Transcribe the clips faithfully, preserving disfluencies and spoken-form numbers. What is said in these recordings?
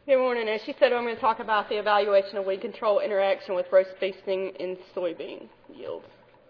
Good morning. As she said, I'm going to talk about the evaluation of weed control interaction with row spacing in soybean yields.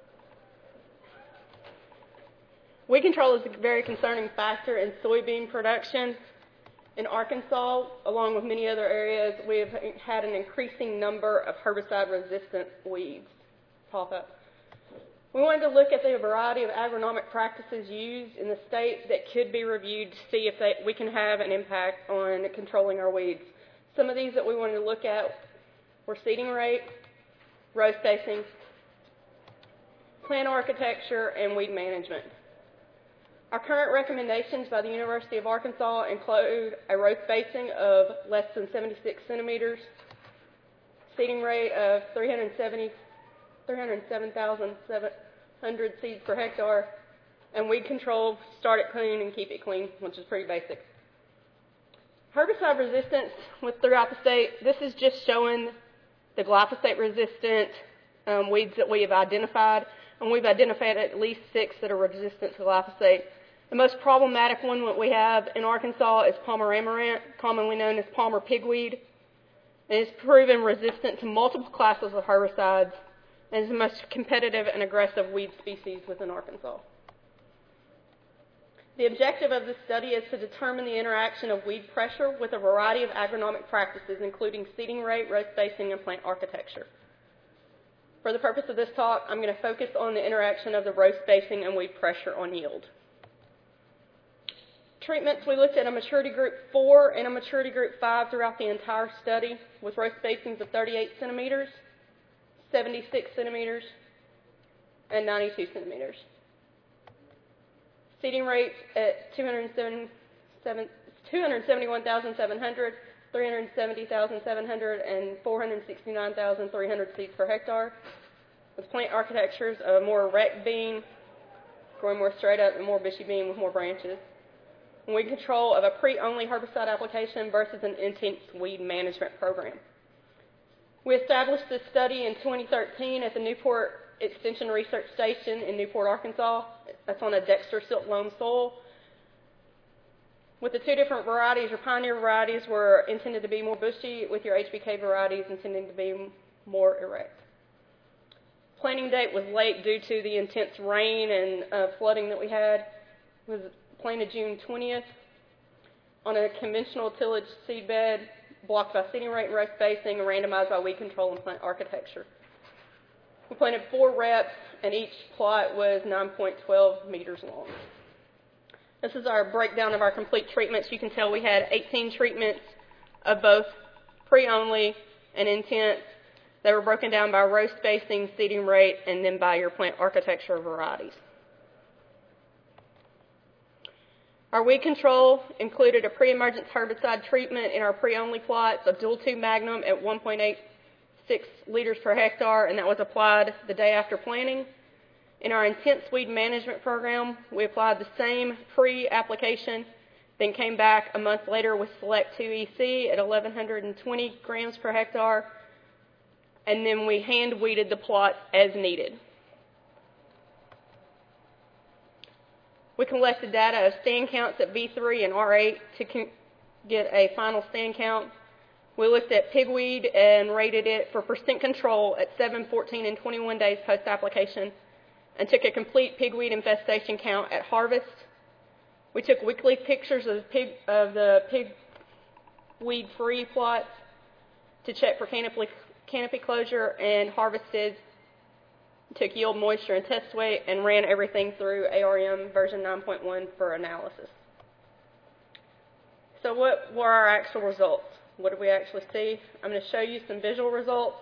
Weed control is a very concerning factor in soybean production. In Arkansas, along with many other areas, we have had an increasing number of herbicide-resistant weeds pop up. We wanted to look at the variety of agronomic practices used in the state that could be reviewed to see if they, we can have an impact on controlling our weeds. Some of these that we wanted to look at were seeding rate, row spacing, plant architecture, and weed management. Our current recommendations by the University of Arkansas include a row spacing of less than seventy-six centimeters, seeding rate of three hundred seven thousand seven hundred seeds per hectare, and weed control, start it clean and keep it clean, which is pretty basic. Herbicide resistance with throughout the state, this is just showing the glyphosate-resistant um, weeds that we have identified, and we've identified at least six that are resistant to glyphosate. The most problematic one that we have in Arkansas is Palmer amaranth, commonly known as Palmer pigweed, and it's proven resistant to multiple classes of herbicides, and is the most competitive and aggressive weed species within Arkansas. The objective of this study is to determine the interaction of weed pressure with a variety of agronomic practices, including seeding rate, row spacing, and plant architecture. For the purpose of this talk, I'm going to focus on the interaction of the row spacing and weed pressure on yield. Treatments, we looked at a maturity group four and a maturity group five throughout the entire study with row spacings of thirty-eight centimeters, seventy-six centimeters, and ninety-two centimeters. Seeding rates at two hundred seventy-one thousand seven hundred, three hundred seventy thousand seven hundred, and four hundred sixty-nine thousand three hundred seeds per hectare, with plant architectures of more erect bean, growing more straight up, and more bushy bean with more branches. And weed control of a pre-only herbicide application versus an intense weed management program. We established this study in twenty thirteen at the Newport Extension Research Station in Newport, Arkansas. That's on a Dexter silt loam soil. With the two different varieties, your pioneer varieties were intended to be more bushy, with your H B K varieties intended to be more erect. Planting date was late due to the intense rain and uh, flooding that we had. It was planted June twentieth on a conventional tillage seed bed, blocked by seeding rate and row spacing, and randomized by weed control and plant architecture. We planted four reps, and each plot was nine point one two meters long. This is our breakdown of our complete treatments. You can tell we had eighteen treatments of both pre-only and intense. They were broken down by row spacing, seeding rate, and then by your plant architecture varieties. Our weed control included a pre-emergence herbicide treatment in our pre-only plots of dual two Magnum at one point eight six liters per hectare, and that was applied the day after planting. In our intense weed management program, we applied the same pre-application, then came back a month later with Select two E C at eleven twenty grams per hectare, and then we hand weeded the plots as needed. We collected data of stand counts at V three and R eight to get a final stand count. We looked at pigweed and rated it for percent control at seven, fourteen, and twenty-one days post-application, and took a complete pigweed infestation count at harvest. We took weekly pictures of the, pig, of the pigweed-free plots to check for canopy, canopy closure, and harvested, took yield, moisture, and test weight, and ran everything through A R M version nine point one for analysis. So what were our actual results? What did we actually see? I'm going to show you some visual results.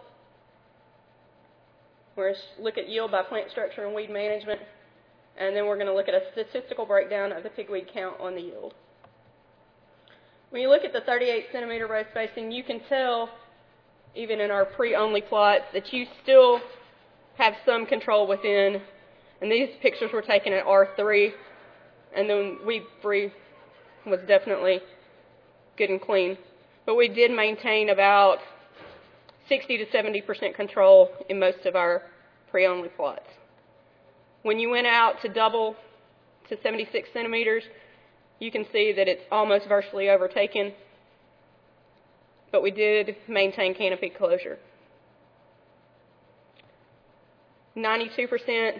We're going to look at yield by plant structure and weed management, and then we're going to look at a statistical breakdown of the pigweed count on the yield. When you look at the thirty-eight centimeter row spacing, you can tell, even in our pre-only plots, that you still have some control within, and these pictures were taken at R three, and then weed free was definitely good and clean. But we did maintain about sixty to seventy percent control in most of our pre-only plots. When you went out to double to seventy-six centimeters, you can see that it's almost virtually overtaken. but we did maintain canopy closure. ninety-two percent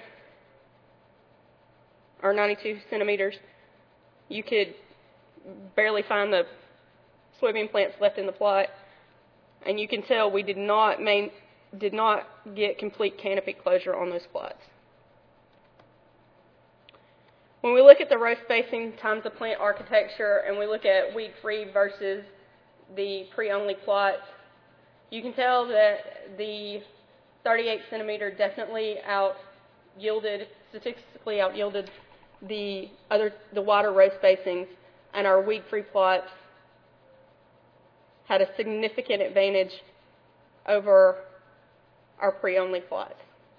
or ninety-two centimeters, you could barely find the soybean plants left in the plot, and you can tell we did not main, did not get complete canopy closure on those plots. When we look at the row spacing times the plant architecture, and we look at weed-free versus the pre-only plots, you can tell that the thirty-eight centimeter definitely out yielded, statistically out yielded the other, the wider row spacings, and our weed-free plots had a significant advantage over our pre-only plots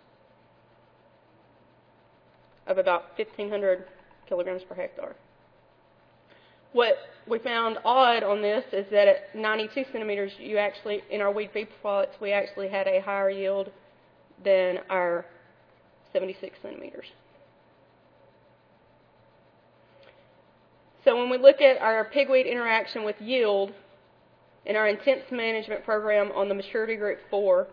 of about fifteen hundred kilograms per hectare. What we found odd on this is that at ninety-two centimeters, you actually, in our weed-free plots, we actually had a higher yield than our seventy-six centimeters. So when we look at our pigweed interaction with yield in our intense management program on the maturity group four,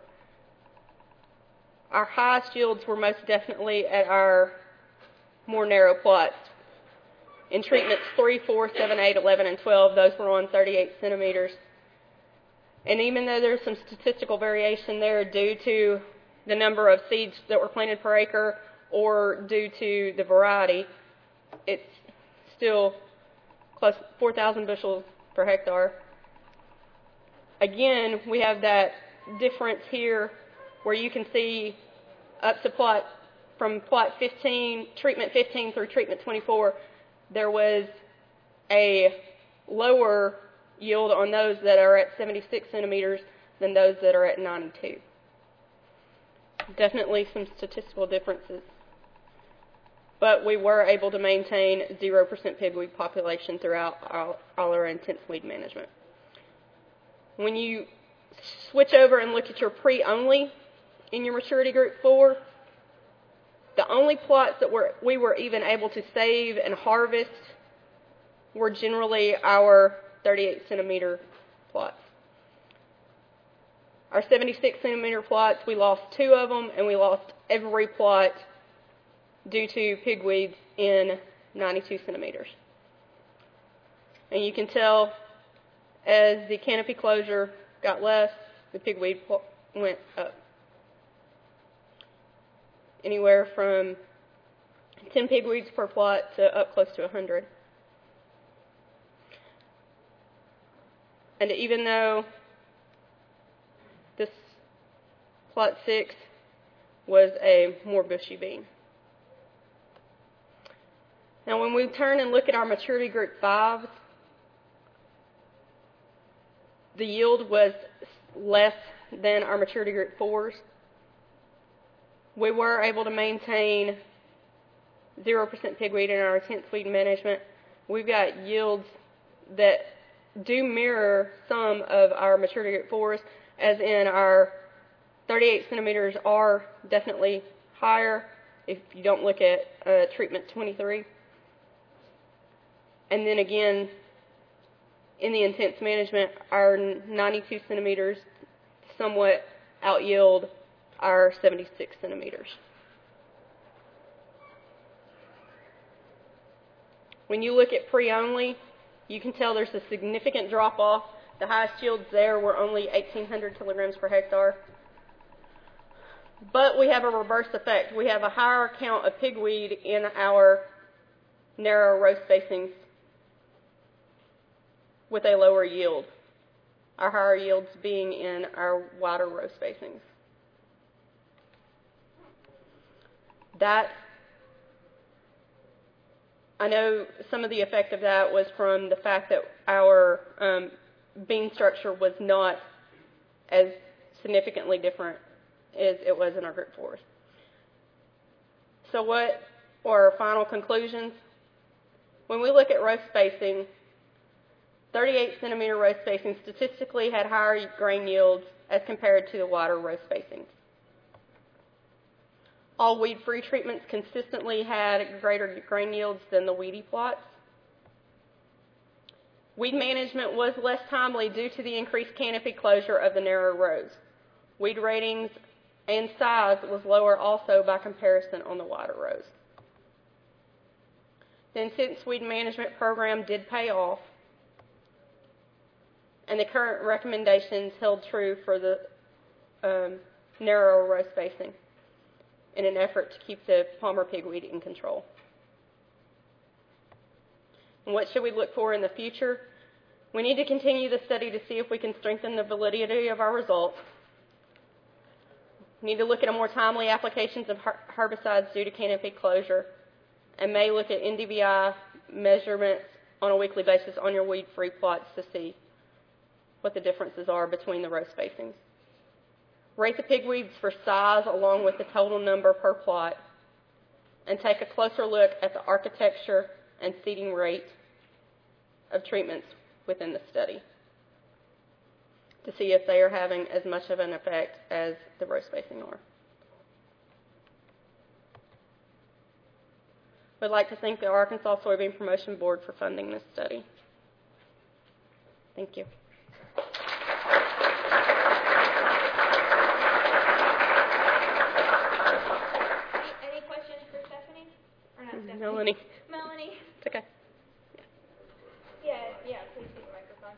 our highest yields were most definitely at our more narrow plots. In treatments three, four, seven, eight, eleven, and twelve, those were on thirty-eight centimeters. And even though there's some statistical variation there due to the number of seeds that were planted per acre or due to the variety, it's still close to four thousand bushels per hectare. Again, we have that difference here where you can see up to plot from plot fifteen, treatment fifteen through treatment twenty-four, there was a lower yield on those that are at seventy-six centimeters than those that are at ninety-two. Definitely some statistical differences. But we were able to maintain zero percent pigweed population throughout all, all our intense weed management. When you switch over and look at your pre-only in your maturity group four, the only plots that were, we were even able to save and harvest were generally our thirty-eight centimeter plots. Our seventy-six centimeter plots, we lost two of them, and we lost every plot due to pigweeds in ninety-two centimeters. And you can tell as the canopy closure got less, the pigweed went up. Anywhere from ten pigweeds per plot to up close to one hundred. And even though this plot six was a more bushy bean. Now when we turn and look at our maturity group fives, the yield was less than our maturity group fours. We were able to maintain zero percent pigweed in our intense weed management. We've got yields that do mirror some of our maturity group fours, as in our thirty-eight centimeters are definitely higher if you don't look at uh, treatment twenty-three. And then again, in the intense management, our ninety-two centimeters somewhat out yield our seventy-six centimeters. When you look at pre-only, you can tell there's a significant drop-off. The highest yields there were only eighteen hundred kilograms per hectare. But we have a reverse effect. We have a higher count of pigweed in our narrow row spacings with a lower yield. Our higher yields being in our wider row spacings. That, I know some of the effect of that was from the fact that our um, bean structure was not as significantly different as it was in our group fours. So what are our final conclusions? When we look at row spacing, thirty-eight centimeter row spacing statistically had higher grain yields as compared to the wider row spacings. All weed-free treatments consistently had greater grain yields than the weedy plots. Weed management was less timely due to the increased canopy closure of the narrow rows. Weed ratings and size was lower also by comparison on the wider rows. The intense weed management program did pay off, and the current recommendations held true for the um, narrow row spacing in an effort to keep the palmer pigweed in control. And what should we look for in the future? We need to continue the study to see if we can strengthen the validity of our results. We need to look at a more timely applications of herbicides due to canopy closure, and may look at N D V I measurements on a weekly basis on your weed-free plots to see what the differences are between the row spacings. Rate the pigweeds for size along with the total number per plot, and take a closer look at the architecture and seeding rate of treatments within the study to see if they are having as much of an effect as the row spacing are. We'd like to thank the Arkansas Soybean Promotion Board for funding this study. Thank you. Any questions for Stephanie? Or not Stephanie? Melanie. Melanie. It's okay. Yeah, yeah, please use the microphone.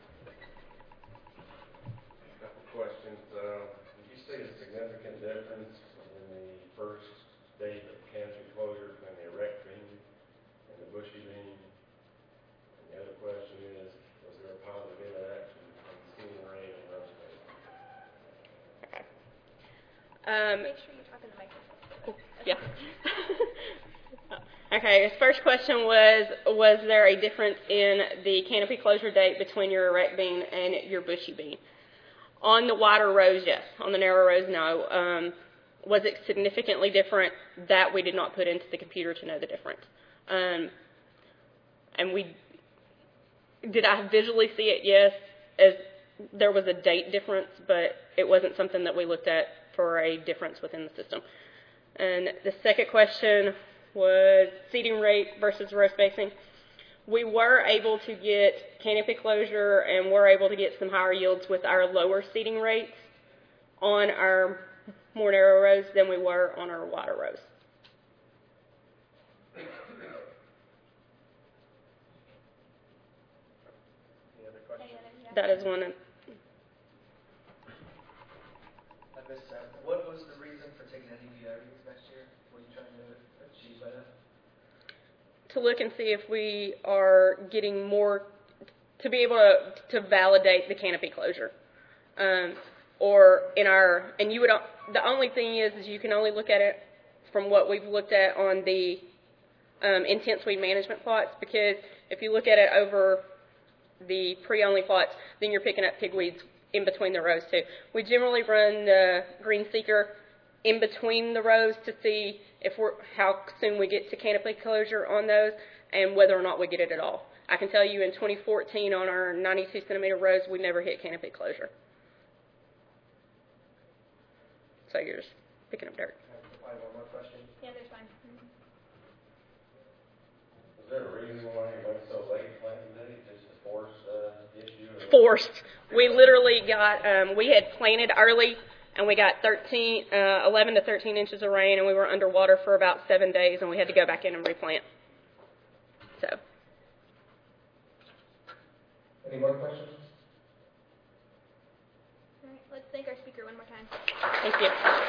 A couple questions. Uh, did you see a significant difference in the first stage of canopy closure between the erect bean and the bushy bean? And the other question is, was there a positive interaction between seeding rate and row spacing? Okay. Um, Make sure you talk in the microphone. Yeah. Okay, his first question was, was there a difference in the canopy closure date between your erect bean and your bushy bean? On the wider rows, yes. On the narrow rows, no. Um, was it significantly different? That we did not put into the computer to know the difference. Um, and we, did I visually see it? Yes. As there was a date difference, but it wasn't something that we looked at for a difference within the system. And the second question was seeding rate versus row spacing. We were able to get canopy closure and were able to get some higher yields with our lower seeding rates on our more narrow rows than we were on our wider rows. Any other questions? That is one. Of, I missed that. What was the reason for taking N D V I readings next year? What are you trying to achieve by that? to look and see if we are getting more, to be able to, to validate the canopy closure. Um, or in our, and you would, the only thing is, is you can only look at it from what we've looked at on the um, intense weed management plots, because if you look at it over the pre-only plots, then you're picking up pigweeds in between the rows too. We generally run the green seeker in between the rows to see if we're, how soon we get to canopy closure on those and whether or not we get it at all. I can tell you in twenty fourteen on our ninety-two centimeter rows, we never hit canopy closure. So you're just picking up dirt. I have probably one more question. Yeah, there's fine. Was there a reason why you went so late planting date, just to force uh, the issue? Or? Forced. We literally got, um, we had planted early, and we got thirteen, uh, eleven to thirteen inches of rain, and we were underwater for about seven days, and we had to go back in and replant. So. Any more questions? All right, let's thank our speaker one more time. Thank you.